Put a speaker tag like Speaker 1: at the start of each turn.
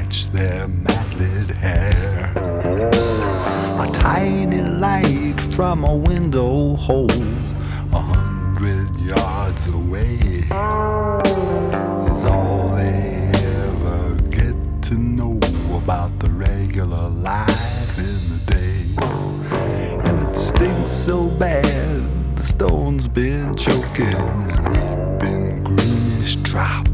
Speaker 1: bleach their matted hair. A tiny light from a window hole 100 yards away is all they ever get to know about the regular life in the day. And it stinks so bad, the stone's been choking and weeping greenish drops.